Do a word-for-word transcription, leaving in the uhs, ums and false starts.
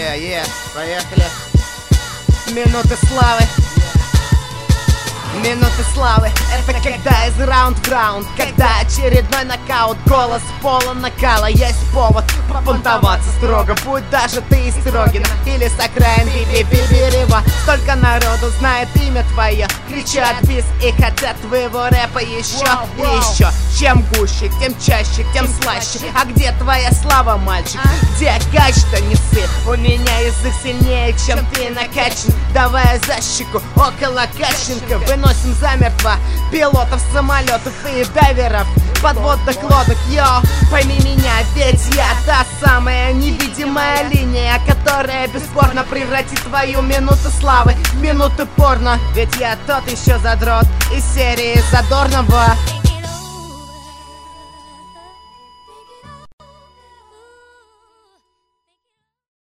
Yeah, yeah, поехали. Минуты славы. Минуты славы. Это когда из раунд в раунд, когда очередной нокаут, голос полон накала. Есть повод побунтоваться строго, будь даже ты из Строгина или с окраин Бибирева. Столько народу знает имя твое, кричат бис и хотят твоего рэпа еще и еще. Чем гуще, тем чаще, тем слаще. А где твоя слава, мальчик? Где кач-то не сыт? У меня язык сильнее, чем ты накачан. Давай за щеку около Кащенко. Выносим замертво пилотов самолетов и дайверов подводных лодок. Йоу, пойми меня, ведь я та самая невидимая линия, которая бесспорно превратит твою минуту славы в минуту порно. Ведь я тот еще задрот из серии Задорнова.